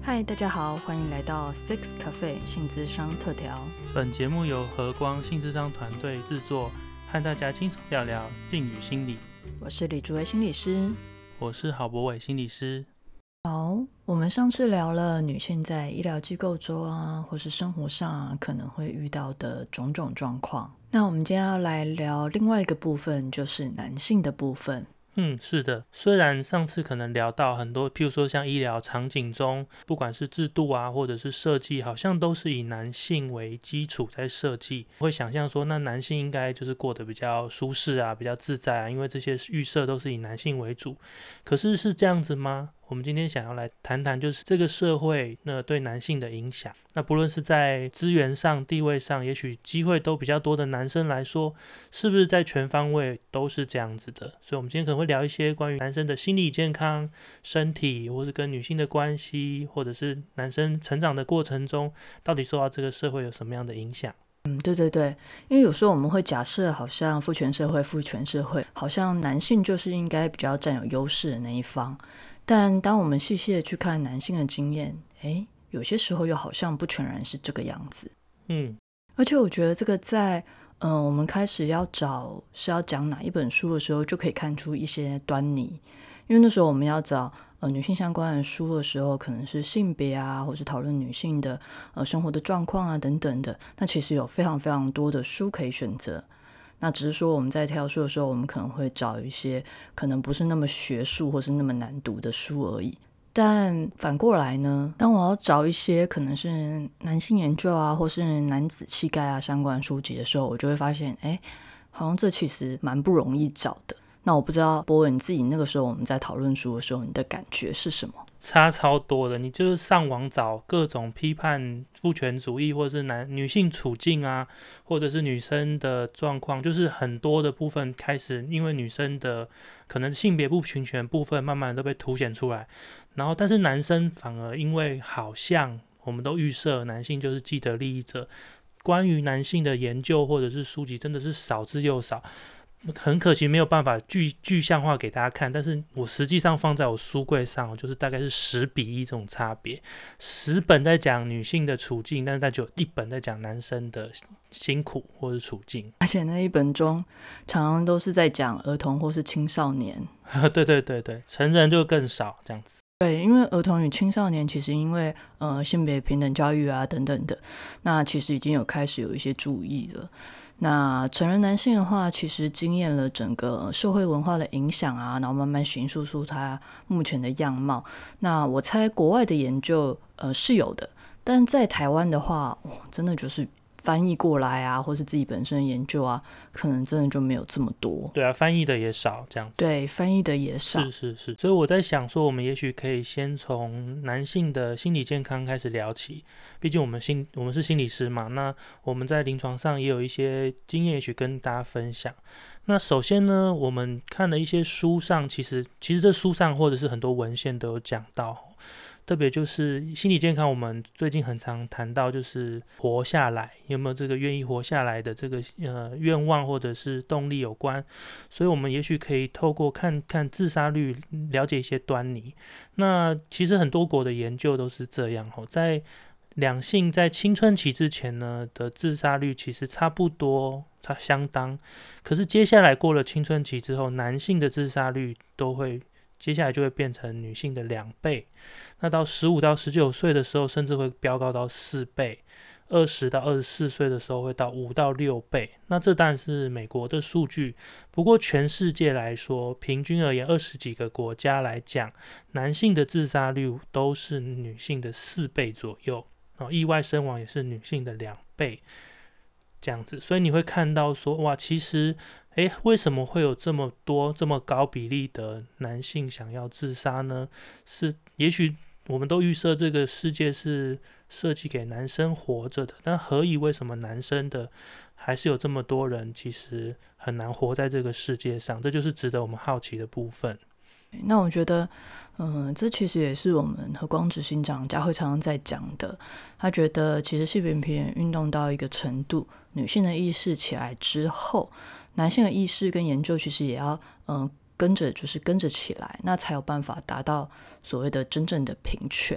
嗨，大家好，欢迎来到 Six Cafe 性咨商特调。 本节目由和光性咨商团队制作，和大家轻松聊聊性与心理。 我是李竹薇心理师， 我是郝博伟心理师。 好，我们上次聊了女性在医疗机构中啊，或是生活上啊，可能会遇到的种种状况。那我们今天要来聊另外一个部分，就是男性的部分。 是的，虽然上次可能聊到很多，譬如说像医疗场景中，不管是制度啊，或者是设计，好像都是以男性为基础在设计，会想象说，那男性应该就是过得比较舒适啊，比较自在啊，因为这些预设都是以男性为主。可是是这样子吗？我们今天想要来谈谈，就是这个社会对男性的影响。那不论是在资源上、地位上，也许机会都比较多的男生来说，是不是在全方位都是这样子的？所以我们今天可能会聊一些关于男生的心理健康、身体，或是跟女性的关系，或者是男生成长的过程中，到底受到这个社会有什么样的影响。 对，因为有时候我们会假设好像父权社会好像男性就是应该比较占有优势的那一方，但当我们细细的去看男性的经验，有些时候又好像不全然是这个样子。而且我觉得这个在我们开始要找是要讲哪一本书的时候，就可以看出一些端倪。因为那时候我们要找女性相关的书的时候，可能是性别啊，或是讨论女性的生活的状况啊等等的，那其实有非常非常多的书可以选择。那只是说我们在挑书的时候，我们可能会找一些可能不是那么学术或是那么难读的书而已。但反过来呢，当我要找一些可能是男性研究啊，或是男子气概啊相关书籍的时候，我就会发现好像这其实蛮不容易找的。那我不知道波文你自己那个时候我们在讨论书的时候，你的感觉是什么？ 差超多的，你就是上网找各种批判父权主义，或者是女性处境啊，或者是女生的状况，就是很多的部分开始，因为女生的可能性别不平权部分慢慢都被凸显出来，然后但是男生反而因为好像我们都预设男性就是既得利益者，关于男性的研究或者是书籍真的是少之又少。很可惜没有办法具象化给大家看，但是我实际上放在我书柜上，就是大概是10:1这种差别，10本在讲女性的处境，但是它就有1本在讲男生的辛苦或是处境， 而且那一本中常常都是在讲儿童或是青少年。 对，成人就更少这样子。 对，因为儿童与青少年其实因为性别平等教育啊等等的，那其实已经开始有一些注意了。那成人男性的话，其实经验了整个社会文化的影响啊，然后慢慢形塑出他目前的样貌。那我猜国外的研究是有的，但在台湾的话，真的就是翻译过来啊，或是自己本身的研究啊，可能真的就没有这么多。 对啊，翻译的也少这样子。 对，翻译的也少。 是，所以我在想说，我们也许可以先从男性的心理健康开始聊起，毕竟我们是心理师嘛，那我们在临床上也有一些经验，也许跟大家分享。那首先呢，我们看了一些书上，其实这书上或者是很多文献都有讲到。特别就是心理健康，我们最近很常谈到，就是活下来，有没有这个愿意活下来的这个愿望或者是动力有关，所以我们也许可以透过看看自杀率，了解一些端倪。那其实很多国的研究都是这样，在两性在青春期之前呢的自杀率其实差不多，相当，可是接下来过了青春期之后，男性的自杀率接下来就会变成女性的2倍，那到15到19岁的时候，甚至会飙高到4倍，20到24岁的时候会到5到6倍。那这当然是美国的数据，不过全世界来说，平均而言20几个国家来讲，男性的自杀率都是女性的4倍左右，意外身亡也是女性的2倍。这样子，所以你会看到说，哇，其实为什么会有这么多这么高比例的男性想要自杀呢？是也许我们都预设这个世界是设计给男生活着的，但何以为什么男生的还是有这么多人其实很难活在这个世界上？这就是值得我们好奇的部分。 那我觉得这其实也是我们和光执行长佳慧常常在讲的。他觉得其实性别平权运动到一个程度，女性的意识起来之后，男性的意识跟研究其实也要跟着起来，那才有办法达到所谓的真正的平权。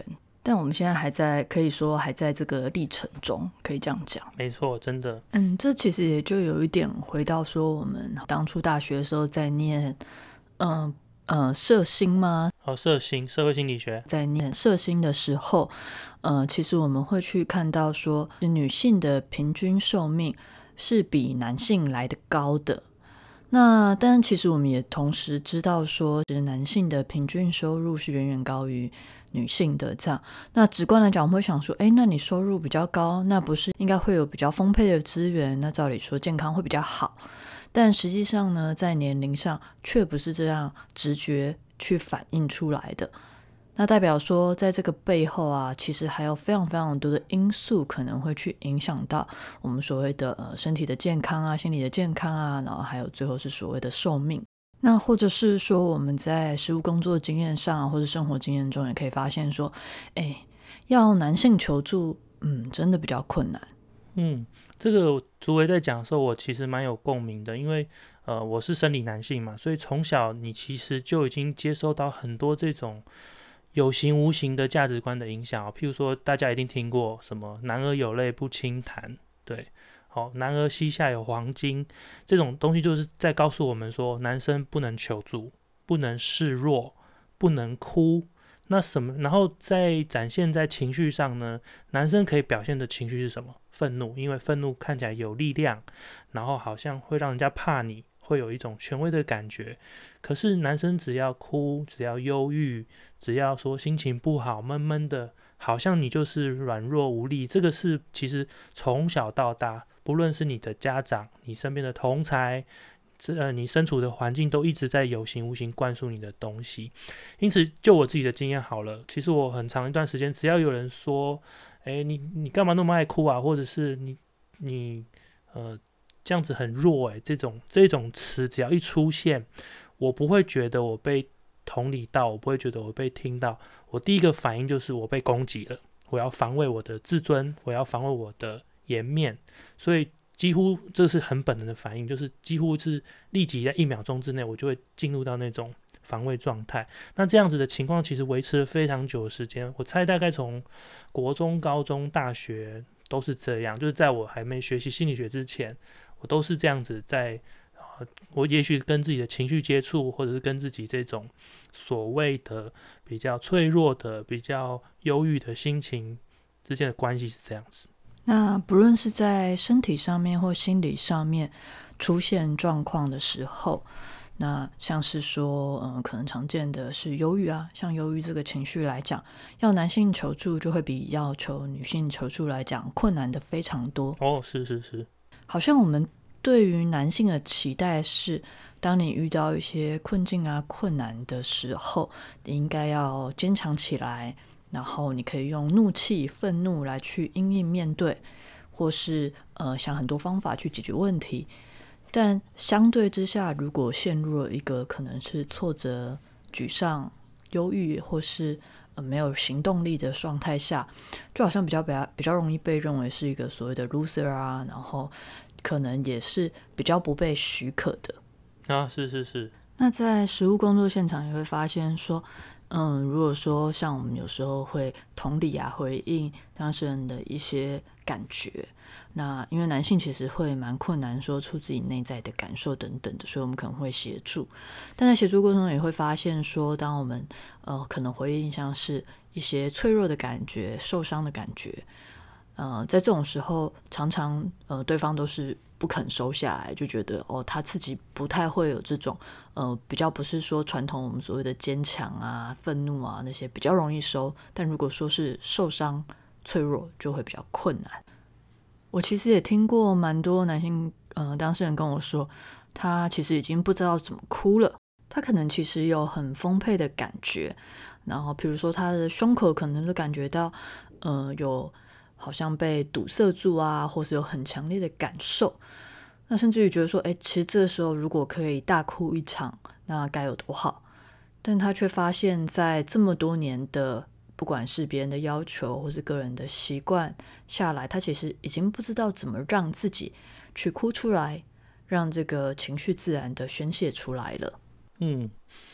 但我们现在可以说还在这个历程中，可以这样讲。 没错，真的。 这其实也就有一点回到说，我们当初大学的时候在念，社心吗？ 社会心理学， 在念社心的时候，其实我们会去看到说，女性的平均寿命是比男性来得高的。那但其实我们也同时知道说，其实男性的平均收入是远远高于女性的这样。那直观来讲，我们会想说，那你收入比较高，那不是应该会有比较丰沛的资源，那照理说健康会比较好。但实际上呢，在年龄上却不是这样直觉去反映出来的。那代表说在这个背后啊，其实还有非常非常多的因素可能会去影响到我们所谓的身体的健康啊，心理的健康啊，然后还有最后是所谓的寿命。那或者是说我们在实务工作经验上或者生活经验中也可以发现说，要男性求助真的比较困难。 这个竹维在讲的时候，我其实蛮有共鸣的，因为我是生理男性嘛，所以从小你其实就已经接收到很多这种有形无形的价值观的影响。譬如说大家一定听过什么男儿有泪不轻弹，对，男儿膝下有黄金，这种东西就是在告诉我们说，男生不能求助，不能示弱，不能哭。那然后在展现在情绪上呢，男生可以表现的情绪是什么？愤怒，因为愤怒看起来有力量，然后好像会让人家怕你，会有一种权威的感觉。可是男生只要哭，只要忧郁，只要说心情不好，闷闷的，好像你就是软弱无力。这个是其实从小到大，不论是你的家长，你身边的同侪，你身处的环境都一直在有形无形灌输你的东西。因此就我自己的经验好了，其实我很长一段时间，只要有人说你干嘛那么爱哭啊，或者是你这样子很弱这种词只要一出现，我不会觉得我被同理到，我不会觉得我被听到，我第一个反应就是我被攻击了，我要防卫我的自尊，我要防卫我的颜面。所以几乎这是很本能的反应，就是几乎是立即在1秒钟之内，我就会进入到那种防卫状态。那这样子的情况其实维持了非常久的时间，我猜大概从国中、高中、大学都是这样，就是在我还没学习心理学之前，我都是这样子在我也许跟自己的情绪接触，或者是跟自己这种所谓的比较脆弱的、比较忧郁的心情之间的关系是这样子。 那不论是在身体上面或心理上面出现状况的时候，那像是说可能常见的是忧郁啊，像忧郁这个情绪来讲，要男性求助就会比要求女性求助来讲困难的非常多。 是， 好像我们对于男性的期待是，当你遇到一些困境啊困难的时候，你应该要坚强起来，然后你可以用怒气愤怒来去因应面对，或是想很多方法去解决问题。但相对之下，如果陷入了一个可能是挫折、沮丧、忧郁，或是没有行动力的状态下，就好像比较容易被认为是一个所谓的 loser 啊，然后可能也是比较不被许可的啊。是。 那在实务工作现场也会发现说，如果说像我们有时候会同理啊，回应当事人的一些感觉，那因为男性其实会蛮困难说出自己内在的感受等等的，所以我们可能会协助。但在协助过程中也会发现说，当我们可能回应像是一些脆弱的感觉、受伤的感觉，在这种时候常常对方都是不肯收下来，就觉得他自己不太会有这种比较不是说传统我们所谓的坚强啊、愤怒啊那些比较容易收，但如果说是受伤、脆弱就会比较困难。我其实也听过蛮多男性当事人跟我说，他其实已经不知道怎么哭了，他可能其实有很丰沛的感觉，然后比如说他的胸口可能就感觉到有好像被堵塞住啊，或是有很强烈的感受，那甚至于觉得说其实这时候如果可以大哭一场，那该有多好。但他却发现在这么多年的不管是别人的要求或是个人的习惯下来，他其实已经不知道怎么让自己去哭出来，让这个情绪自然的宣泄出来了。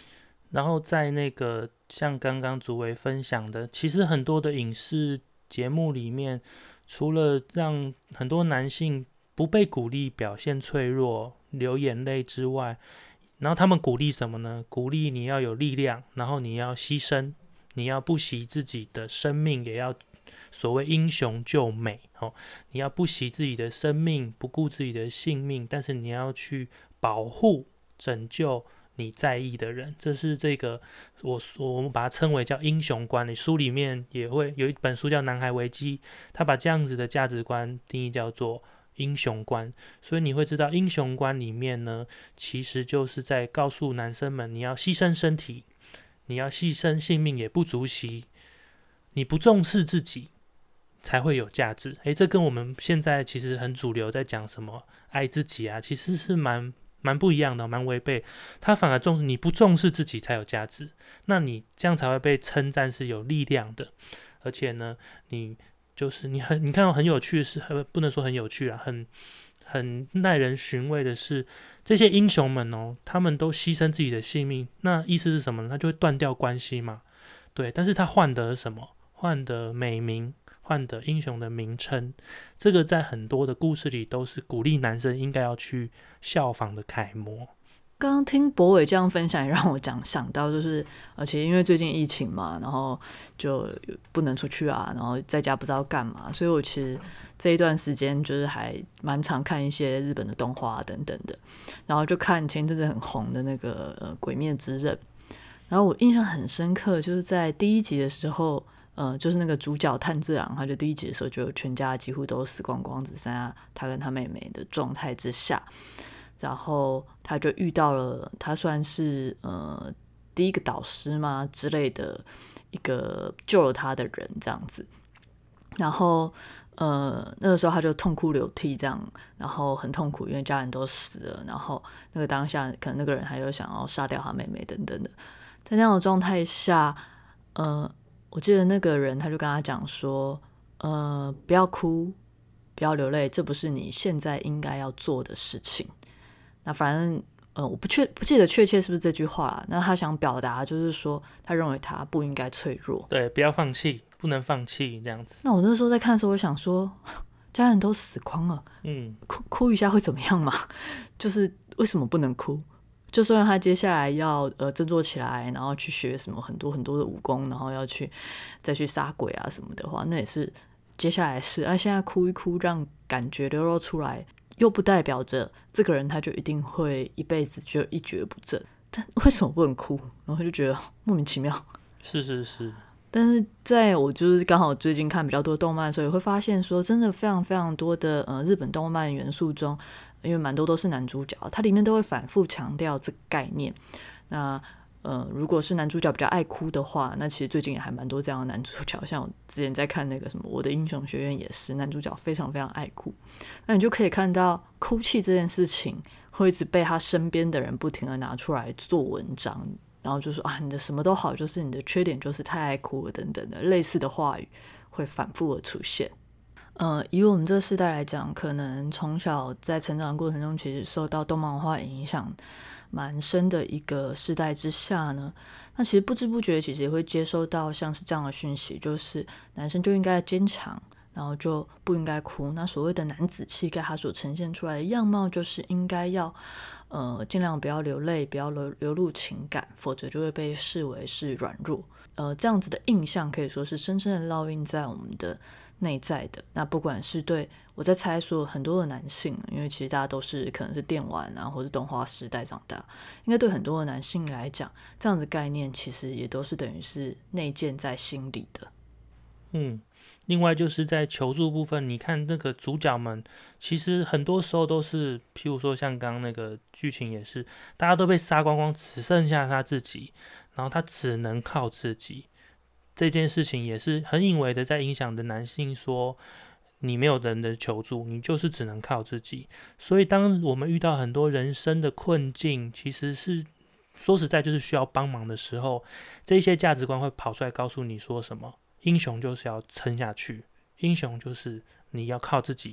然后在那个像刚刚祖维分享的，其实很多的影视节目里面，除了让很多男性不被鼓励表现脆弱、流眼泪之外，然后他们鼓励什么呢？鼓励你要有力量，然后你要牺牲，你要不惜自己的生命，也要所谓英雄救美哦。你要不惜自己的生命，不顾自己的性命，但是你要去保护、拯救你在意的人。这是这个我们把它称为叫英雄观。你书里面也会有一本书叫《男孩危机》，他把这样子的价值观定义叫做英雄观。所以你会知道，英雄观里面呢，其实就是在告诉男生们，你要牺牲身体，你要牺牲性命也不足惜，你不重视自己才会有价值。这跟我们现在其实很主流在讲什么爱自己啊，其实是蛮不一样的，蛮违背。他反而你不重视自己才有价值，那你这样才会被称赞是有力量的。而且呢，你看到很有趣的是，不能说很有趣啊，很耐人寻味的是，这些英雄们哦，他们都牺牲自己的性命，那意思是什么呢？他就会断掉关系嘛。对，但是他换得什么？换得美名，换得英雄的名称。这个在很多的故事里都是鼓励男生应该要去效仿的楷模。 刚刚听博伟这样分享，也让我想到，就是而且因为最近疫情嘛，然后就不能出去啊，然后在家不知道干嘛，所以我其实这一段时间就是还蛮常看一些日本的动画等等的，然后就看前阵子很红的那个鬼灭之刃，然后我印象很深刻，就是在第一集的时候，就是那个主角炭治郎，他就第一集的时候就全家几乎都死光光，只剩下他跟他妹妹的状态之下。然后他就遇到了他算是第一个导师嘛之类的一个救了他的人这样子，然后那个时候他就痛哭流涕这样，然后很痛苦，因为家人都死了，然后那个当下可能那个人还有想要杀掉他妹妹等等的，在那样的状态下，我记得那个人他就跟他讲说，不要哭，不要流泪，这不是你现在应该要做的事情。那反正我不记得确切是不是这句话啦。那他想表达就是说，他认为他不应该脆弱， 对，不要放弃，不能放弃这样子。 那我那时候在看的时候，我想说，家人都死光了，哭一下会怎么样嘛？就是为什么不能哭？就算他接下来要振作起来，然后去学什么很多很多的武功，然后要再去杀鬼啊什么的话，那也是接下来是现在哭一哭，让感觉流露出来。又不代表着这个人他就一定会一辈子就一蹶不振，但为什么不能哭？然后就觉得莫名其妙。 是。 但是在我就是刚好最近看比较多动漫的时候，也会发现说，真的非常非常多的日本动漫元素中，因为蛮多都是男主角，它里面都会反复强调这个概念。那如果是男主角比较爱哭的话，那其实最近也还蛮多这样的男主角，像我之前在看那个什么《我的英雄学院》也是，男主角非常非常爱哭，那你就可以看到哭泣这件事情会一直被他身边的人不停的拿出来做文章，然后就说你的什么都好，就是你的缺点就是太爱哭了等等的类似的话语会反复的出现。以我们这个世代来讲，可能从小在成长的过程中其实受到动漫文化影响蛮深的一个世代之下呢，那其实不知不觉其实也会接收到像是这样的讯息，就是男生就应该坚强，然后就不应该哭。那所谓的男子气概，它所呈现出来的样貌就是应该要尽量不要流泪，不要流露情感，否则就会被视为是软弱。这样子的印象可以说是深深的烙印在我们的内在的。那不管是对我在猜说很多的男性，因为其实大家都是可能是电玩啊或是动画时代长大，应该对很多的男性来讲，这样的概念其实也都是等于是内建在心里的。 另外就是在求助部分，你看那个主角们，其实很多时候都是，譬如说像刚刚那个剧情也是，大家都被杀光光，只剩下他自己，然后他只能靠自己。这件事情也是很隐微的在影响的男性说，你没有人的求助，你就是只能靠自己。所以当我们遇到很多人生的困境，其实是说实在就是需要帮忙的时候，这些价值观会跑出来告诉你说什么？英雄就是要撑下去，英雄就是你要靠自己，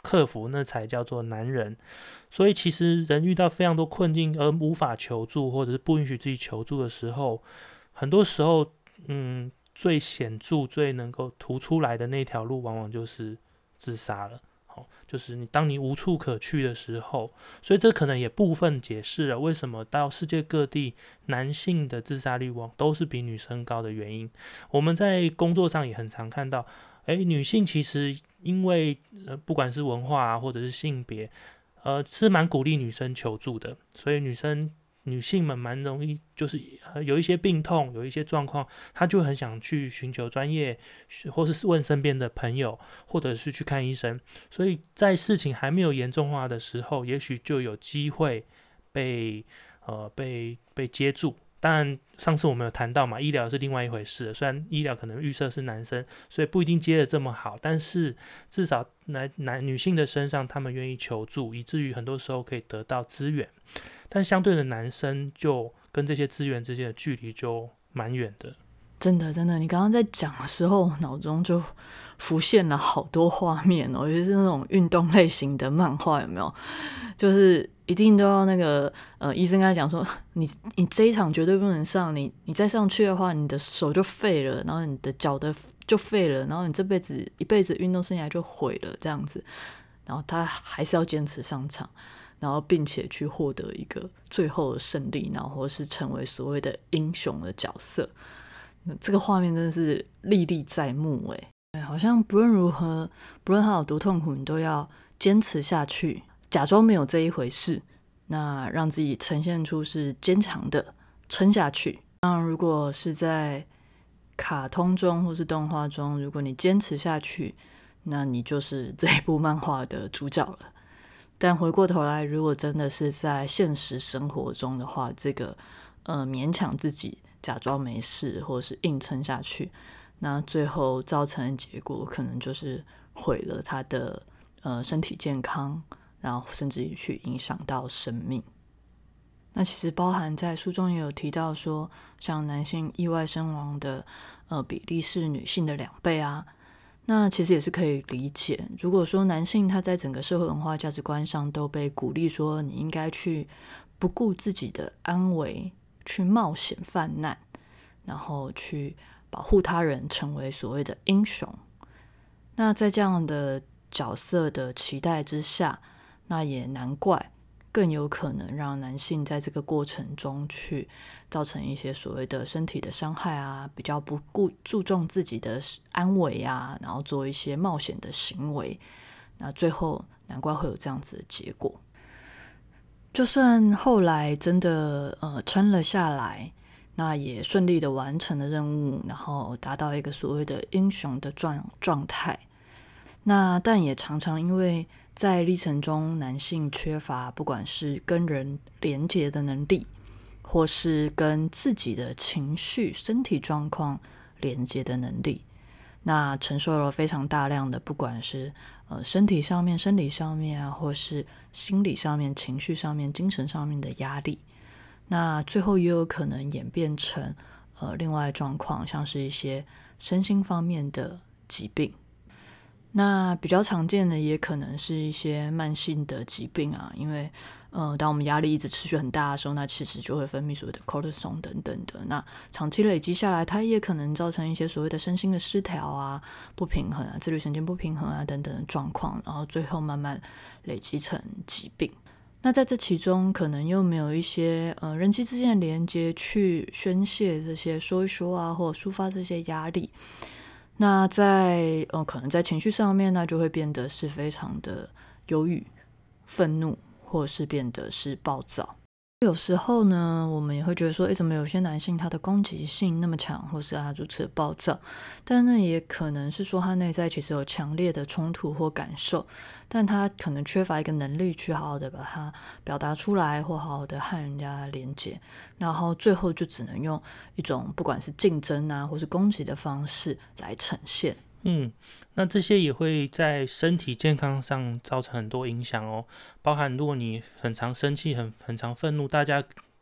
克服，那才叫做男人。所以其实人遇到非常多困境而无法求助，或者是不允许自己求助的时候，很多时候，最显著、最能够突出来的那条路，往往就是自杀了。就是当你无处可去的时候，所以这可能也部分解释了为什么到世界各地男性的自杀率都是比女生高的原因。我们在工作上也很常看到，女性其实因为不管是文化啊，或者是性别，是蛮鼓励女生求助的，所以女性们蛮容易，就是有一些病痛，有一些状况，她就很想去寻求专业，或是问身边的朋友，或者是去看医生。所以在事情还没有严重化的时候，也许就有机会被接住。当然，上次我们有谈到嘛，医疗是另外一回事。虽然医疗可能预设是男生，所以不一定接得这么好，但是至少女性的身上，他们愿意求助，以至于很多时候可以得到资源。但相对的，男生就跟这些资源之间的距离就蛮远的。 真的，你刚刚在讲的时候，我脑中就浮现了好多画面哦，尤其是那种运动类型的漫画，有没有？就是一定都要那个医生跟他讲说，你这一场绝对不能上，你再上去的话，你的手就废了，然后你的脚就废了，然后你一辈子运动生涯就毁了这样子。然后他还是要坚持上场，然后并且去获得一个最后的胜利，然后或是成为所谓的英雄的角色。这个画面真的是历历在目好像不论如何，不论他有多痛苦，你都要坚持下去，假装没有这一回事，那让自己呈现出是坚强的，撑下去。当然如果是在卡通中或是动画中，如果你坚持下去，那你就是这一部漫画的主角了。但回过头来，如果真的是在现实生活中的话，这个勉强自己假装没事或是硬撑下去，那最后造成的结果可能就是毁了他的身体健康，然后甚至于去影响到生命。那其实包含在书中也有提到说，像男性意外身亡的比例是女性的2倍啊。那其实也是可以理解，如果说男性他在整个社会文化价值观上都被鼓励说你应该去不顾自己的安危，去冒险犯难，然后去保护他人，成为所谓的英雄，那在这样的角色的期待之下，那也难怪更有可能让男性在这个过程中去造成一些所谓的身体的伤害啊，比较不注重自己的安危啊，然后做一些冒险的行为，那最后难怪会有这样子的结果。就算后来真的撑了下来，那也顺利的完成了任务，然后达到一个所谓的英雄的状态，那但也常常因为在历程中男性缺乏不管是跟人连结的能力，或是跟自己的情绪身体状况连接的能力，那承受了非常大量的不管是身体上面生理上面啊，或是心理上面情绪上面精神上面的压力，那最后也有可能演变成另外的状况，像是一些身心方面的疾病。那比较常见的也可能是一些慢性的疾病啊，因为当我们压力一直持续很大的时候，那其实就会分泌所谓的 cortisol 等等的，那长期累积下来，它也可能造成一些所谓的身心的失调啊、不平衡啊、自律神经不平衡啊等等的状况，然后最后慢慢累积成疾病。那在这其中可能又没有一些人际之间的连接去宣泄这些说一说啊，或者抒发这些压力，那在可能在情绪上面，那就会变得是非常的忧郁、愤怒，或者是变得是暴躁。有时候呢，我们也会觉得说，怎么有些男性他的攻击性那么强，或是他如此的暴躁，但那也可能是说他内在其实有强烈的冲突或感受，但他可能缺乏一个能力去好好的把它表达出来，或好好的和人家连接，然后最后就只能用一种不管是竞争啊，或是攻击的方式来呈现。 那这些也会在身体健康上造成很多影响哦，包含如果你很常生气、很常愤怒，大家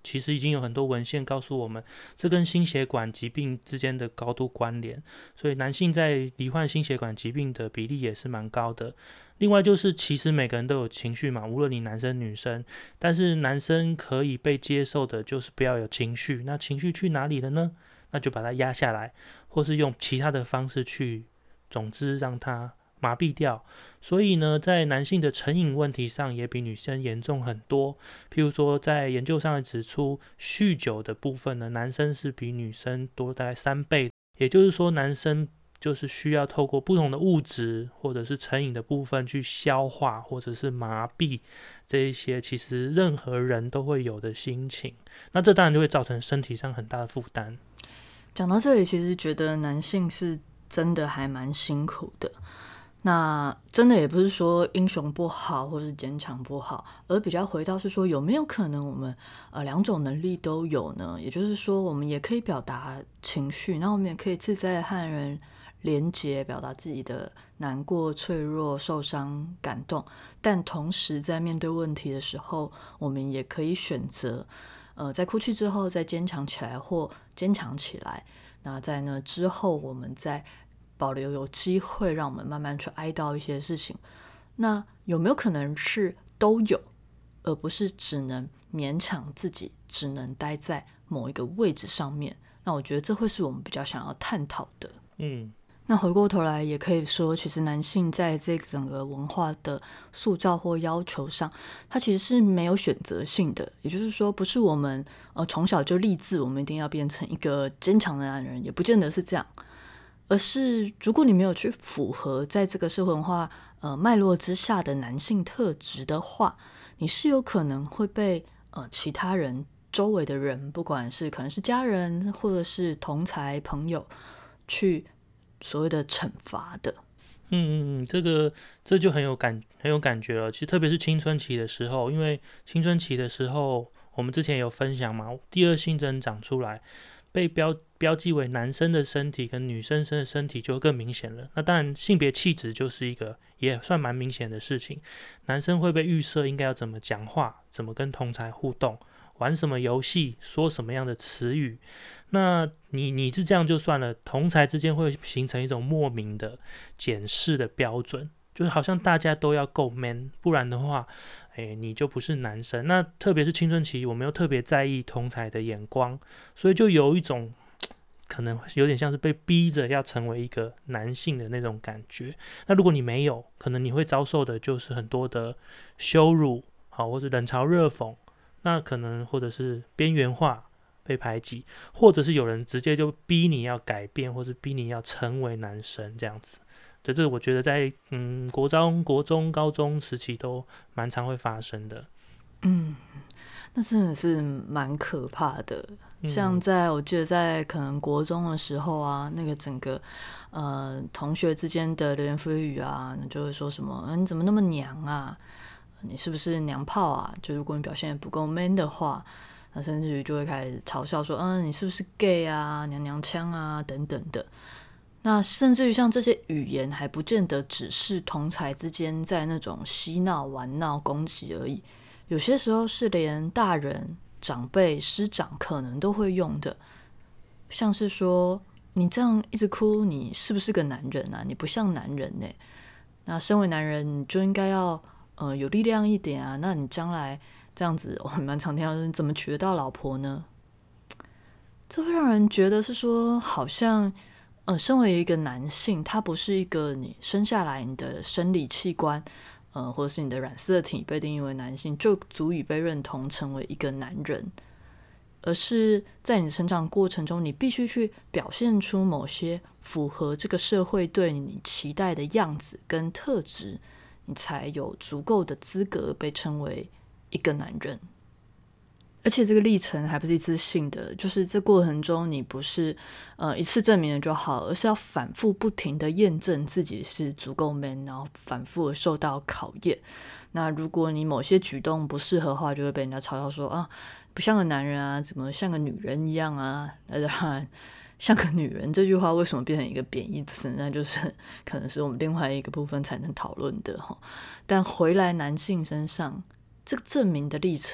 其实已经有很多文献告诉我们，这跟心血管疾病之间的高度关联，所以男性在罹患心血管疾病的比例也是蛮高的。另外就是其实每个人都有情绪嘛，无论你男生女生，但是男生可以被接受的就是不要有情绪，那情绪去哪里了呢？那就把它压下来，或是用其他的方式去，总之让它麻痹掉。所以呢，在男性的成瘾问题上也比女生严重很多。譬如说，在研究上指出，酗酒的部分呢，男生是比女生多大概3倍。也就是说，男生就是需要透过不同的物质或者是成瘾的部分去消化或者是麻痹这一些其实任何人都会有的心情，那这当然就会造成身体上很大的负担。 讲到这里，其实觉得男性是真的还蛮辛苦的。那真的也不是说英雄不好或是坚强不好，而比较回到是说有没有可能我们两种能力都有呢？也就是说我们也可以表达情绪，那我们也可以自在的和人连结，表达自己的难过、脆弱、受伤、感动，但同时在面对问题的时候，我们也可以选择在哭泣之后再坚强起来或坚强起来。那在那之后我们再保留有机会让我们慢慢去哀悼一些事情。那有没有可能是都有，而不是只能勉强自己只能待在某一个位置上面？那我觉得这会是我们比较想要探讨的。那回过头来也可以说，其实男性在这整个文化的塑造或要求上，他其实是没有选择性的。也就是说，不是我们从小就立志我们一定要变成一个坚强的男人，也不见得是这样。而是如果你没有去符合在这个社会文化脉络之下的男性特质的话，你是有可能会被其他人周围的人，不管是可能是家人或者是同侪朋友，去所谓的惩罚的。 这就很有感觉了。其实特别是青春期的时候，因为青春期的时候我们之前有分享嘛，第二性征长出来，被标记为男生的身体跟女生的身体就更明显了。那当然性别气质就是一个也算蛮明显的事情。男生会被预设应该要怎么讲话，怎么跟同侪互动，玩什么游戏，说什么样的词语。那你是这样就算了，同侪之间会形成一种莫名的检视的标准，就是好像大家都要够 man， 不然的话你就不是男生。那特别是青春期，我们又特别在意同侪的眼光，所以就有一种可能有点像是被逼着要成为一个男性的那种感觉。那如果你没有，可能你会遭受的就是很多的羞辱，或者冷嘲热讽，那可能或者是边缘化、被排挤，或者是有人直接就逼你要改变，或是逼你要成为男生这样子。对，这个我觉得在国中、高中时期都蛮常会发生的。 那真的是蛮可怕的。像我记得在可能国中的时候啊，那个整个同学之间的流言蜚语啊，就会说什么你怎么那么娘啊，你是不是娘炮啊，就如果你表现得不够 man 的话，那甚至于就会开始嘲笑说你是不是 gay 啊，娘娘腔啊等等的。那甚至于像这些语言还不见得只是同侪之间在那种嬉闹玩闹攻击而已，有些时候是连大人长辈师长可能都会用的，像是说你这样一直哭，你是不是个男人啊，你不像男人耶，那身为男人你就应该要有力量一点啊，那你将来这样子，我蛮常听到你怎么娶得到老婆呢？这会让人觉得是说好像身为一个男性，他不是一个你生下来你的生理器官或者是你的染色体被定义为男性就足以被认同成为一个男人，而是在你的成长过程中，你必须去表现出某些符合这个社会对你期待的样子跟特质，你才有足够的资格被称为一个男人。而且这个历程还不是一次性的，就是这过程中你不是一次证明了就好，而是要反复不停的验证自己是足够 man， 然后反复的受到考验。那如果你某些举动不适合的话，就会被人家嘲笑说不像个男人啊，怎么像个女人一样啊。当然像个女人这句话为什么变成一个贬义词，那就是可能是我们另外一个部分才能讨论的。但回来男性身上这个证明的历程，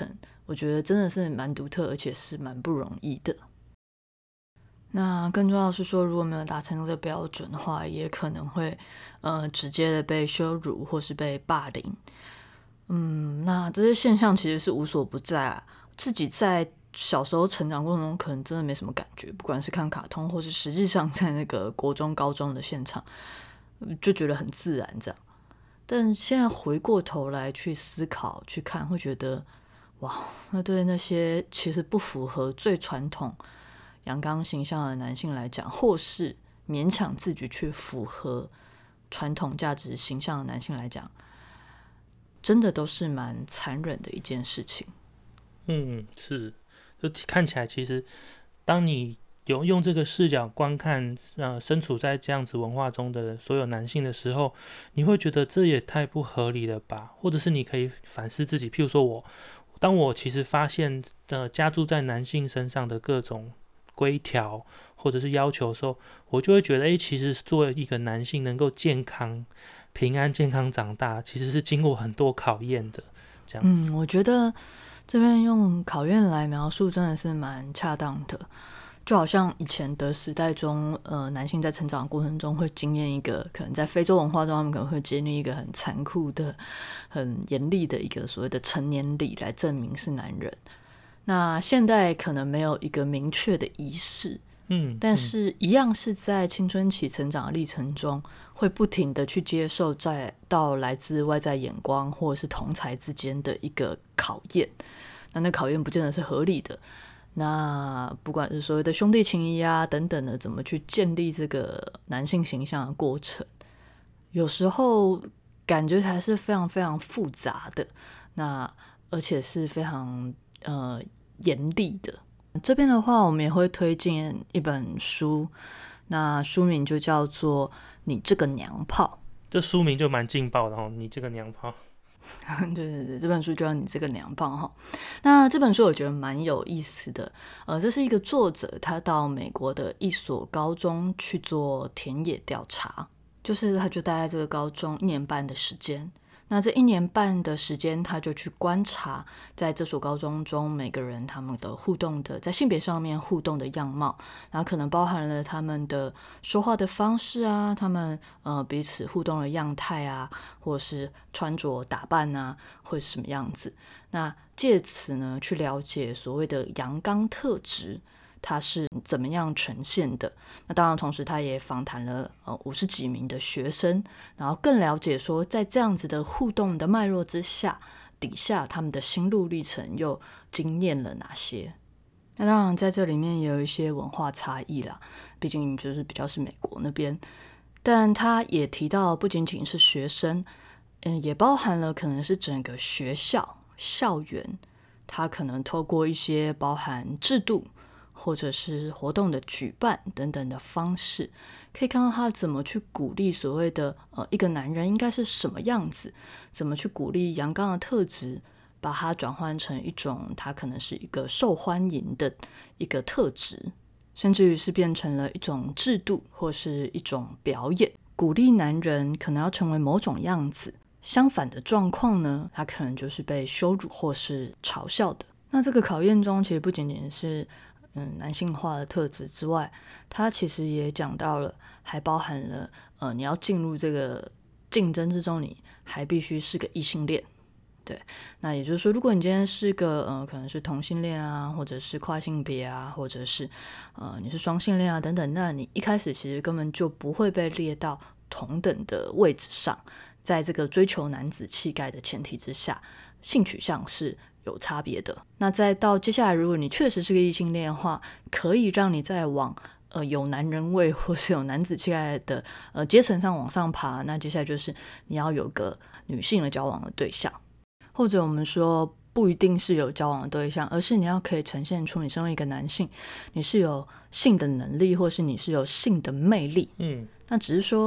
我觉得真的是蛮独特，而且是蛮不容易的。那更重要的是说，如果没有达成这个标准的话，也可能会直接的被羞辱或是被霸凌。那这些现象其实是无所不在啊。自己在小时候成长过程中可能真的没什么感觉，不管是看卡通或是实际上在那个国中高中的现场，就觉得很自然这样。但现在回过头来去思考去看，会觉得哇，那对那些其实不符合最传统阳刚形象的男性来讲，或是勉强自己去符合传统价值形象的男性来讲，真的都是蛮残忍的一件事情。 是，就看起来其实当你用这个视角观看身处在这样子文化中的所有男性的时候，你会觉得这也太不合理了吧？或者是你可以反思自己，譬如说当我其实发现加诸在男性身上的各种规条或者是要求的时候，我就会觉得其实作为一个男性能够平安健康长大，其实是经过很多考验的这样。 我觉得这边用考验来描述真的是蛮恰当的。就好像以前的时代中，男性在成长的过程中会经验一个，可能在非洲文化中，他们可能会经历一个很残酷的、很严厉的一个所谓的成年礼来证明是男人。那现代可能没有一个明确的仪式，但是一样是在青春期成长的历程中，会不停的去接受到来自外在眼光或者是同侪之间的一个考验。那考验不见得是合理的。那不管是所谓的兄弟情谊啊等等的，怎么去建立这个男性形象的过程，有时候感觉还是非常非常复杂的，那而且是非常严厉的。这边的话，我们也会推荐一本书，那书名就叫做《你这个娘炮》。 这书名就蛮劲爆的哦，你这个娘炮。 对，这本书就叫你这个娘炮哈。那这本书我觉得蛮有意思的，这是一个作者他到美国的一所高中去做田野调查，就是他就待在这个高中1年半的时间。那这1年半的时间，他就去观察在这所高中中每个人他们的互动的，在性别上面互动的样貌，然后可能包含了他们的说话的方式啊，他们彼此互动的样态啊，或是穿着打扮啊，会是什么样子。那借此呢，去了解所谓的阳刚特质它是怎么样呈现的。那当然同时他也访谈了50几名的学生，然后更了解说在这样子的互动的脉络之下，底下他们的心路历程又经验了哪些。那当然在这里面也有一些文化差异啦，毕竟就是比较是美国那边，但他也提到不仅仅是学生，也包含了可能是整个学校校园，他可能透过一些包含制度或者是活动的举办等等的方式，可以看到他怎么去鼓励所谓的一个男人应该是什么样子，怎么去鼓励阳刚的特质，把它转换成一种他可能是一个受欢迎的一个特质，甚至于是变成了一种制度或是一种表演，鼓励男人可能要成为某种样子。相反的状况呢，他可能就是被羞辱或是嘲笑的。那这个考验中其实不仅仅是男性化的特质之外，他其实也讲到了，还包含了你要进入这个竞争之中，你还必须是个异性恋。对，那也就是说，如果你今天是个可能是同性恋啊，或者是跨性别啊，或者是你是双性恋啊等等，那你一开始其实根本就不会被列到同等的位置上。在这个追求男子气概的前提之下，性取向是有差别的。那再到接下来，如果你确实是个异性恋的话，可以让你再往有男人味或是有男子气概的阶层上往上爬。那接下来就是你要有个女性的交往的对象，或者我们说不一定是有交往的对象，而是你要可以呈现出你身为一个男性，你是有性的能力，或是你是有性的魅力。那只是说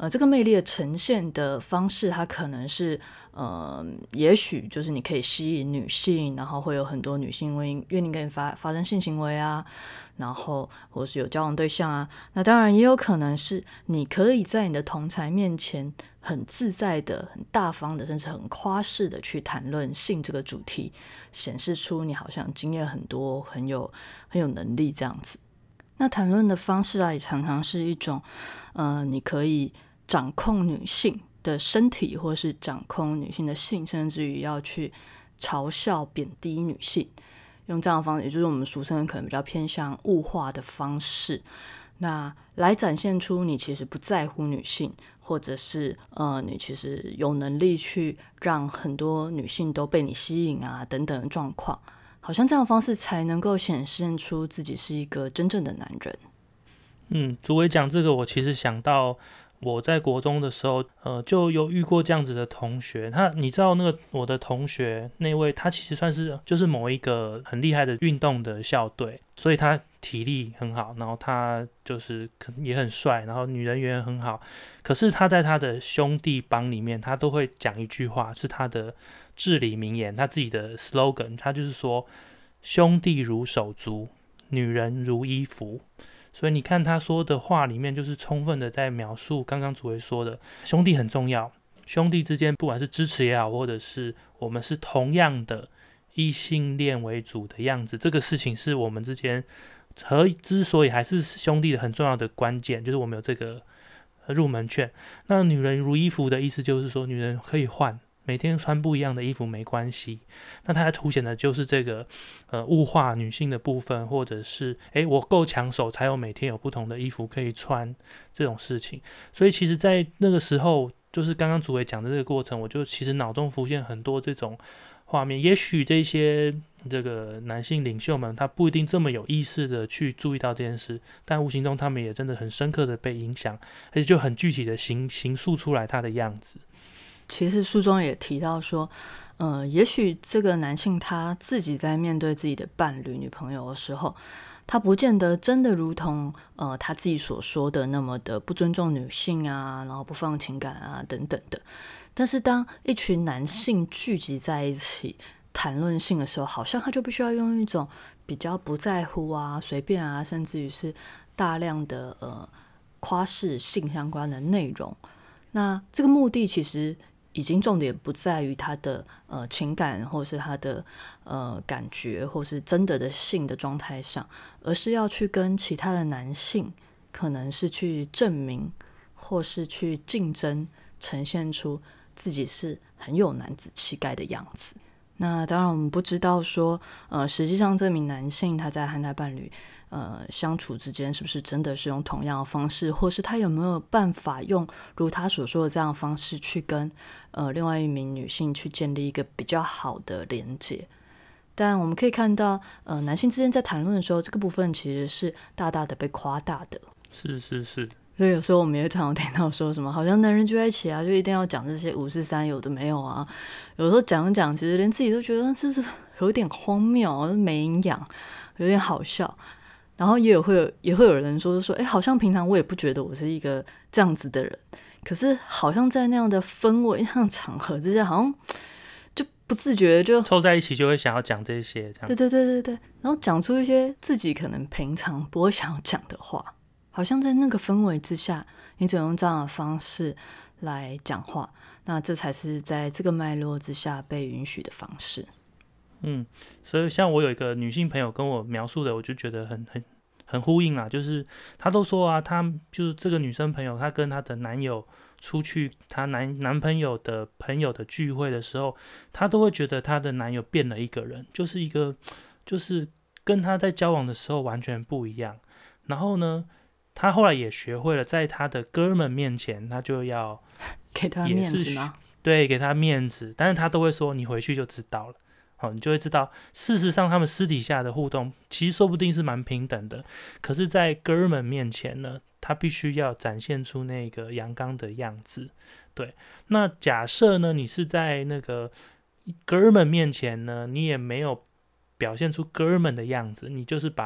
这个魅力的呈现的方式，它可能是也许就是你可以吸引女性，然后会有很多女性愿意跟你发生性行为啊，然后或是有交往对象啊。那当然也有可能是你可以在你的同儕面前很自在的、很大方的，甚至很夸饰的去谈论性这个主题，显示出你好像经验很多，很有能力这样子。那谈论的方式啊，也常常是一种你可以掌控女性的身体，或是掌控女性的性，甚至于要去嘲笑贬低女性，用这样的方式，也就是我们俗称可能比较偏向物化的方式，那来展现出你其实不在乎女性，或者是你其实有能力去让很多女性都被你吸引啊等等的状况，好像这样的方式才能够显现出自己是一个真正的男人。 竹伟讲这个，我其实想到我在国中的时候，就有遇过这样子的同学。你知道那个我的同学那位，他其实算是就是某一个很厉害的运动的校队，所以他体力很好，然后他就是也很帅，然后女人缘很好。可是他在他的兄弟帮里面，他都会讲一句话，是他的至理名言，他自己的 slogan， 他就是说：兄弟如手足，女人如衣服。所以你看他说的话里面，就是充分的在描述刚刚主委说的，兄弟很重要，兄弟之间不管是支持也好，或者是我们是同样的异性恋为主的样子，这个事情是我们之间之所以还是兄弟的很重要的关键，就是我们有这个入门券。那女人如衣服的意思就是说，女人可以换，每天穿不一样的衣服没关系。那它凸显的就是这个物化女性的部分，或者是我够抢手才有每天有不同的衣服可以穿这种事情。所以其实在那个时候，就是刚刚主委讲的这个过程，我就其实脑中浮现很多这种画面。也许这些这个男性领袖们他不一定这么有意识的去注意到这件事，但无形中他们也真的很深刻的被影响，而且就很具体的形塑出来他的样子。 其实书中也提到说，也许这个男性他自己在面对自己的伴侣、女朋友的时候，他不见得真的如同他自己所说的那么的不尊重女性啊，然后不放情感啊等等的。但是当一群男性聚集在一起谈论性的时候，好像他就必须要用一种比较不在乎啊、随便啊，甚至于是大量的夸饰性相关的内容。那这个目的其实已经重点不在于他的情感，或是他的感觉，或是真的性的状态上，而是要去跟其他的男性，可能是去证明，或是去竞争，呈现出自己是很有男子气概的样子。那当然我们不知道说实际上这名男性他在和他伴侣相处之间是不是真的是用同样的方式，或是他有没有办法用如他所说的这样的方式去跟另外一名女性去建立一个比较好的连结。但我们可以看到男性之间在谈论的时候，这个部分其实是大大的被夸大的。 是， 所以有时候我们也常常听到说什么好像男人聚在一起啊，就一定要讲这些543有的没有啊。有时候讲一讲，其实连自己都觉得这是有点荒谬，没营养，有点好笑。然后也会有人说好像平常我也不觉得我是一个这样子的人，可是好像在那样的氛围、那样的场合之下，好像就不自觉就凑在一起就会想要讲这些，这样。 对，然后讲出一些自己可能平常不会想要讲的话。好像在那个氛围之下，你只能用这样的方式来讲话，那这才是在这个脉络之下被允许的方式。 所以像我有一个女性朋友跟我描述的，我就觉得很呼应啦。就是她都说啊，她就是这个女生朋友，她跟她的男友出去，她男朋友的朋友的聚会的时候，她都会觉得她的男友变了一个人，就是跟她在交往的时候完全不一样。然后呢，他后来也学会了，在他的哥们面前，他就要给他面子吗？ 对，给他面子，但是他都会说你回去就知道了。你就会知道，事实上他们私底下的互动其实说不定是蛮平等的，可是在哥们面前呢，他必须要展现出那个阳刚的样子。对，那假设呢，你是在那个哥们面前呢，你也没有表现出哥们的样子，你就是把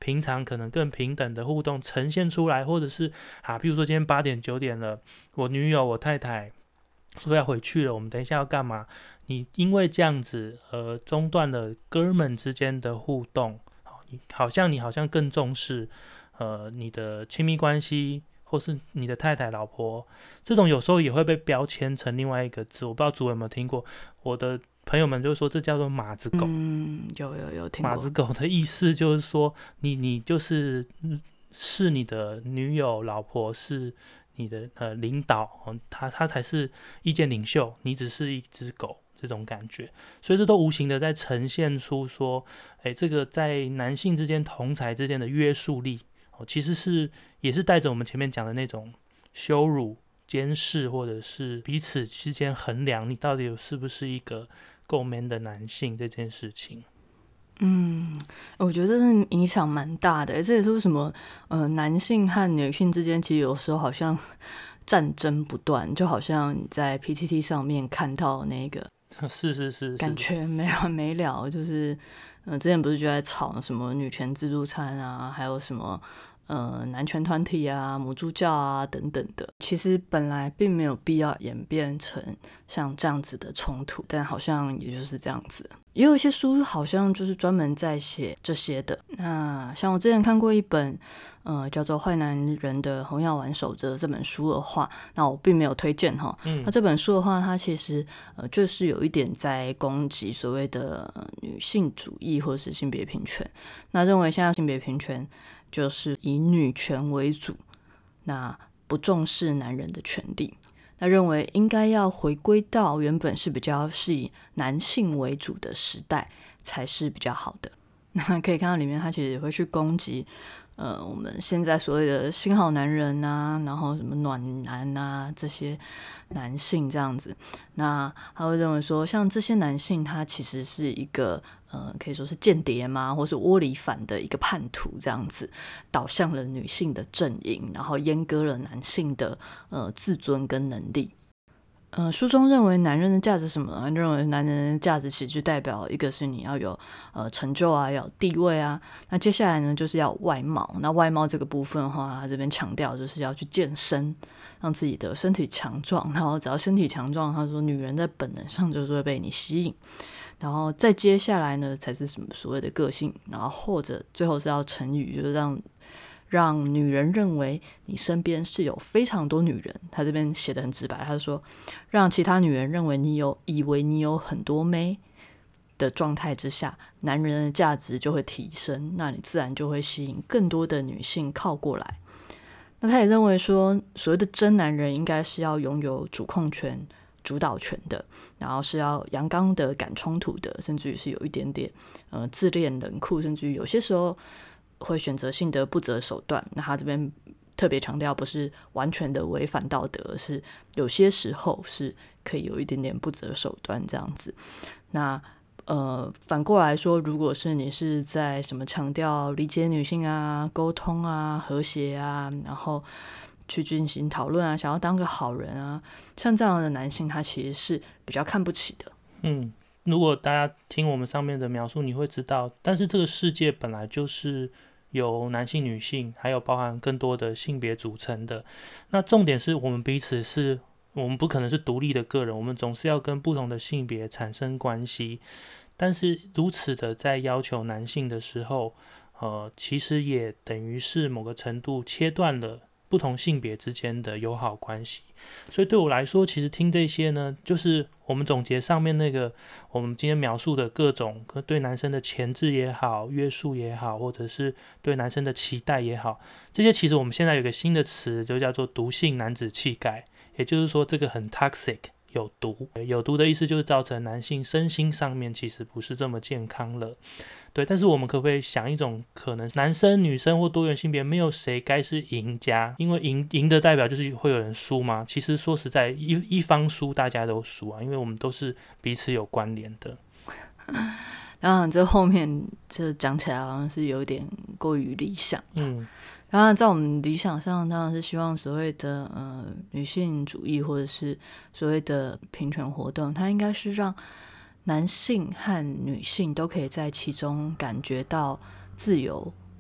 平常可能更平等的互动呈现出来，或者是比如说今天8点9点了，我女友我太太说要回去了，我们等一下要干嘛？你因为这样子中断了哥们之间的互动，好像更重视你的亲密关系，或是你的太太老婆，这种有时候也会被标签成另外一个字，我不知道主有没有听过，我的朋友们就说这叫做马子狗。 有听过。 马子狗的意思就是说你就是你的女友老婆，是你的领导，他才是意见领袖，你只是一只狗，这种感觉。所以这都无形的在呈现出说这个在男性之间同侪之间的约束力，其实也是带着我们前面讲的那种羞辱、监视，或者是彼此之间衡量你到底是不是一个够 man 的男性这件事情。 我觉得这是影响蛮大的，这也是为什么男性和女性之间其实有时候好像战争不断，就好像你在 PTT 上面看到那个是感觉没完没了，就是之前不是就在吵什么女权自助餐啊，还有什么男权团体啊、母猪教啊等等的，其实本来并没有必要演变成像这样子的冲突，但好像也就是这样子。也有一些书好像就是专门在写这些的。那像我之前看过一本叫做《坏男人的红药丸守则》这本书的话，那我并没有推荐哈。那这本书的话，它其实就是有一点在攻击所谓的女性主义或者是性别平权。那认为现在性别平权就是以女权为主，那不重视男人的权利。那认为应该要回归到原本是比较是以男性为主的时代才是比较好的。那可以看到里面他其实也会去攻击我们现在所谓的新好男人啊，然后什么暖男啊这些男性这样子。那他会认为说像这些男性他其实是一个可以说是间谍嘛，或是窝里反的一个叛徒这样子，导向了女性的阵营，然后阉割了男性的自尊跟能力。书中认为男人的价值是什么呢？认为男人的价值其实就代表一个是你要有成就啊，要有地位啊。那接下来呢就是要有外貌。那外貌这个部分的话，他这边强调就是要去健身，让自己的身体强壮。然后只要身体强壮，他说女人的本能上就是会被你吸引。然后再接下来呢才是什么所谓的个性，然后或者最后是要成语，就是让女人认为你身边是有非常多女人。他这边写得很直白，他说让其他女人认为以为你有很多妹的状态之下，男人的价值就会提升，那你自然就会吸引更多的女性靠过来。那他也认为说所谓的真男人应该是要拥有主控权、主导权的，然后是要阳刚的、敢冲突的，甚至于是有一点点自恋冷酷，甚至于有些时候会选择性的不择手段。那他这边特别强调不是完全的违反道德，而是有些时候是可以有一点点不择手段这样子。那反过来说，如果是你是在什么强调理解女性啊、沟通啊、和谐啊，然后去进行讨论啊，想要当个好人啊，像这样的男性他其实是比较看不起的。 如果大家听我们上面的描述，你会知道，但是这个世界本来就是由男性、女性，还有包含更多的性别组成的。那重点是我们彼此我们不可能是独立的个人，我们总是要跟不同的性别产生关系。但是如此的在要求男性的时候，其实也等于是某个程度切断了不同性别之间的友好关系。所以对我来说，其实听这些呢，就是我们总结上面那个我们今天描述的各种对男生的钳制也好、约束也好，或者是对男生的期待也好，这些其实我们现在有个新的词，就叫做毒性男子气概。也就是说这个很 toxic， 有毒。有毒的意思就是造成男性身心上面其实不是这么健康了。对，但是我们可不可以想一种可能，男生、女生或多元性别没有谁该是赢家，因为赢的代表就是会有人输嘛。其实说实在，一方输大家都输啊，因为我们都是彼此有关联的。 当然这后面就讲起来好像是有点过于理想。然后在我们理想上当然是希望所谓的女性主义或者是所谓的平权活动，它应该是让男性和女性都可以在其中感觉到自由、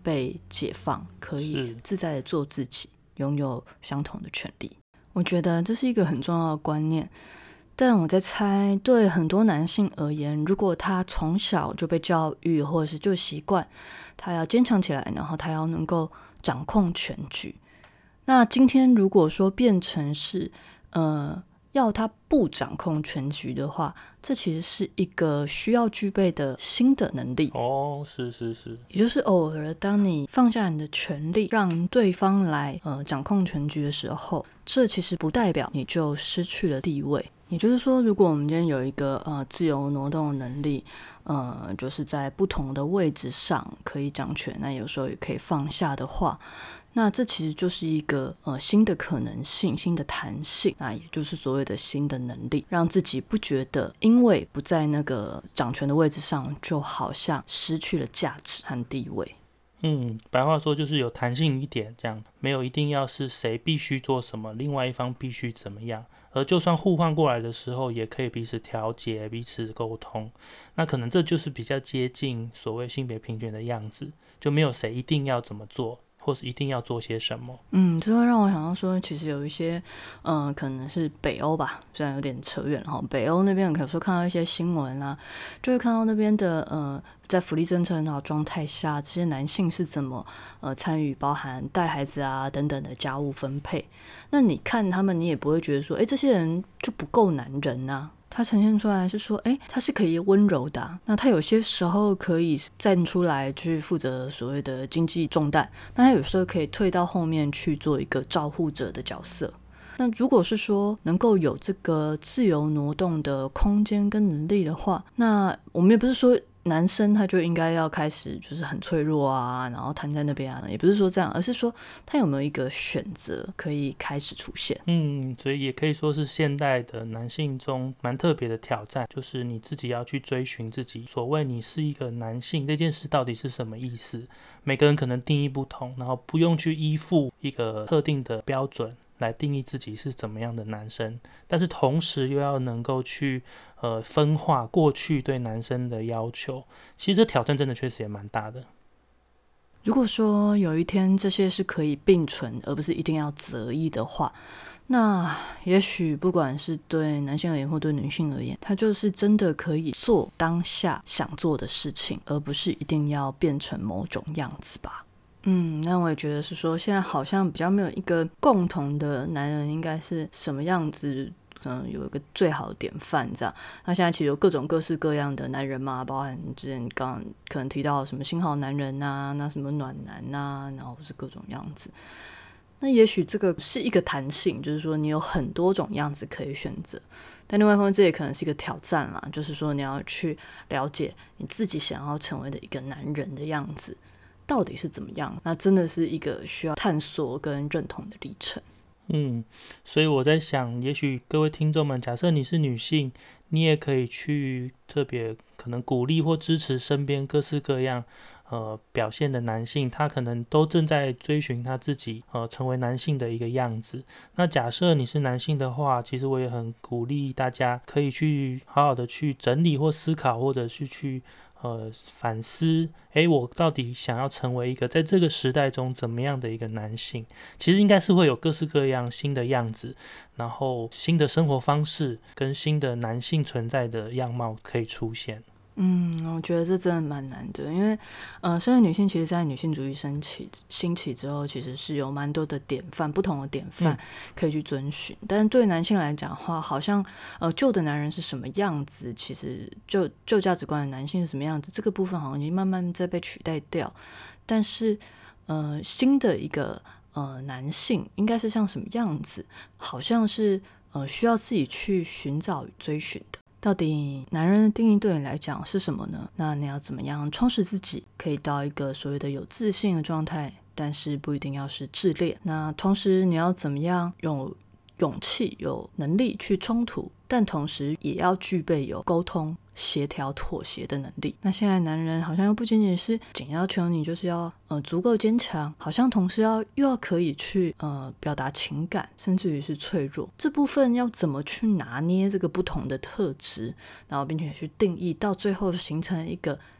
被解放，可以自在的做自己，拥有相同的权利。我觉得这是一个很重要的观念，但我在猜，对很多男性而言，如果他从小就被教育，或者是就习惯他要坚强起来，然后他要能够掌控全局，那今天如果说变成是要他不掌控全局的话，这其实是一个需要具备的新的能力。 是， 也就是偶尔当你放下你的权利，让对方来掌控全局的时候，这其实不代表你就失去了地位。也就是说，如果我们今天有一个自由挪动的能力，就是在不同的位置上可以掌权，那有时候也可以放下的话，那这其实就是一个新的可能性，新的弹性，那也就是所谓的新的能力，让自己不觉得因为不在那个掌权的位置上，就好像失去了价值和地位。 白话说就是有弹性一点，这样没有一定要是谁必须做什么，另外一方必须怎么样，而就算互换过来的时候，也可以彼此调节、彼此沟通。那可能这就是比较接近所谓性别平权的样子，就没有谁一定要怎么做，或是一定要做些什么。 这会让我想到说，其实有一些可能是北欧吧，虽然有点扯远了，北欧那边有时候看到一些新闻啊，就会看到那边的在福利政策很好状态下，这些男性是怎么参与包含带孩子啊等等的家务分配。那你看他们，你也不会觉得说这些人就不够男人啊，他呈现出来是说他是可以温柔的那他有些时候可以站出来去负责所谓的经济重担，那他有时候可以退到后面去做一个照护者的角色。那如果是说能够有这个自由挪动的空间跟能力的话，那我们也不是说男生他就应该要开始就是很脆弱啊，然后瘫在那边啊，也不是说这样，而是说他有没有一个选择可以开始出现。 所以也可以说是现代的男性中蛮特别的挑战，就是你自己要去追寻自己所谓你是一个男性这件事到底是什么意思。每个人可能定义不同，然后不用去依附一个特定的标准来定义自己是怎么样的男生，但是同时又要能够去分化过去对男生的要求。其实这挑战真的确实也蛮大的。 如果说有一天这些是可以并存，而不是一定要择一的话，那也许不管是对男性而言或对女性而言，他就是真的可以做当下想做的事情，而不是一定要变成某种样子吧。那我也觉得是说，现在好像比较没有一个共同的男人应该是什么样子，有一个最好的典范这样。那现在其实有各种各式各样的男人嘛，包含之前刚刚可能提到什么新好男人啊，那什么暖男啊，然后是各种样子。那也许这个是一个弹性，就是说你有很多种样子可以选择，但另外一方面这也可能是一个挑战啦，就是说你要去了解你自己想要成为的一个男人的样子到底是怎么样，那真的是一个需要探索跟认同的历程。 所以我在想，也许各位听众们，假设你是女性，你也可以去特别可能鼓励或支持身边各式各样表现的男性，他可能都正在追寻他自己成为男性的一个样子。那假设你是男性的话，其实我也很鼓励大家可以去好好的去整理或思考，或者是去反思，我到底想要成为一个在这个时代中怎么样的一个男性。其实应该是会有各式各样新的样子，然后新的生活方式跟新的男性存在的样貌可以出现。 我觉得这真的蛮难的，因为身为女性，其实在女性主义兴起之后，其实是有蛮多的典范，不同的典范可以去遵循。但是对男性来讲的话，好像旧的男人是什么样子，其实旧价值观的男性是什么样子，这个部分好像已经慢慢在被取代掉。但是新的一个男性应该是像什么样子，好像是需要自己去寻找与追寻的。到底男人的定义对你来讲是什么呢？那你要怎么样充实自己，可以到一个所谓的有自信的状态，但是不一定要是自恋。那同时你要怎么样有勇气有能力去冲突，但同时也要具备有沟通协调妥协的能力。那现在男人好像又不仅仅是仅要求你就是要足够坚强，好像同时又要可以去表达情感，甚至于是脆弱。这部分要怎么去拿捏这个不同的特质，然后并且去定义，到最后形成一个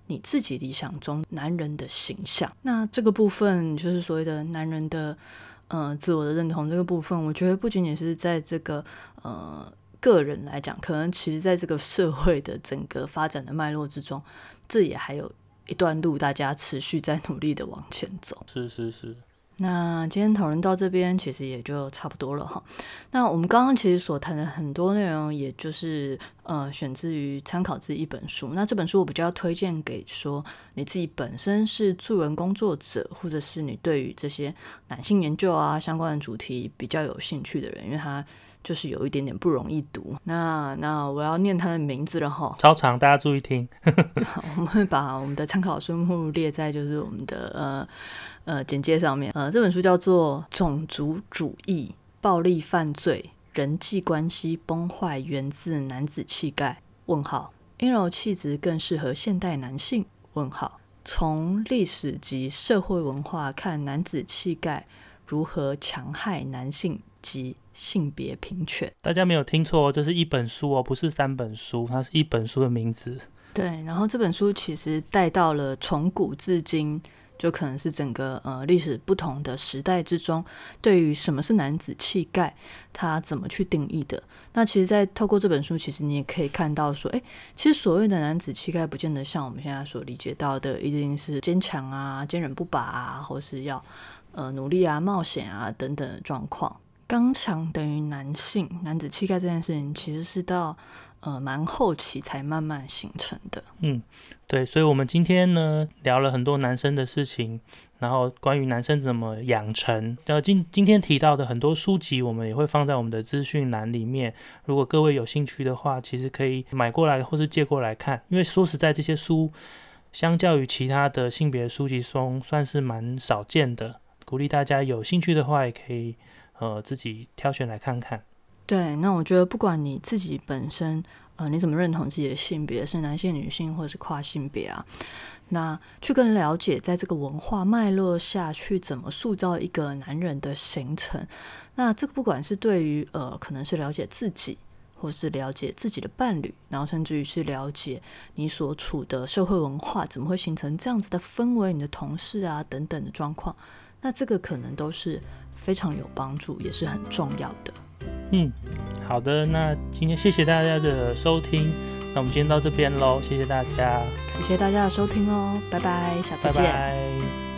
你自己理想中男人的形象。那这个部分就是所谓的男人的自我的认同这个部分，我觉得不仅仅是在这个个人来讲，可能其实在这个社会的整个发展的脉络之中，这也还有一段路大家持续在努力的往前走。 是。 那今天讨论到这边其实也就差不多了哈。那我们刚刚其实所谈的很多内容，也就是选自于参考自己一本书。那这本书我比较推荐给说你自己本身是助人工作者，或者是你对于这些男性研究啊相关的主题比较有兴趣的人，因为它就是有一点点不容易读。那我要念它的名字了哈， 超长，大家注意听。 我们会把我们的参考书目列在就是我们的简介上面。这本书叫做《种族主义、暴力犯罪、人际关系崩坏源自男子气概？阴柔气质更适合现代男性？从历史及社会文化看男子气概如何强害男性及性别平权。 大家没有听错哦，这是一本书哦，不是3本书，它是一本书的名字。 对，然后这本书其实带到了从古至今，就可能是整个历史不同的时代之中，对于什么是男子气概，它怎么去定义的。那其实在透过这本书，其实你也可以看到说，其实所谓的男子气概不见得像我们现在所理解到的一定是坚强啊、坚韧不拔啊，或是要努力啊、冒险啊等等的状况。刚强等于男性，男子气概这件事情其实是到蛮后期才慢慢形成的。 对，所以我们今天呢聊了很多男生的事情，然后关于男生怎么养成，今天提到的很多书籍我们也会放在我们的资讯栏里面，如果各位有兴趣的话，其实可以买过来或是借过来看，因为说实在这些书相较于其他的性别书籍中算是蛮少见的，鼓励大家有兴趣的话也可以自己挑选来看看。 对，那我觉得不管你自己本身你怎么认同自己的性别，是男性、女性或者是跨性别啊，那去更了解在这个文化脉络下去怎么塑造一个男人的形成。那这个不管是对于可能是了解自己，或是了解自己的伴侣，然后甚至于是了解你所处的社会文化怎么会形成这样子的氛围，你的同事啊等等的状况，那这个可能都是非常有帮助，也是很重要的。 好的，那今天谢谢大家的收听，那我们今天到这边咯，谢谢大家， 感谢大家的收听哦，拜拜，下次见。 拜拜。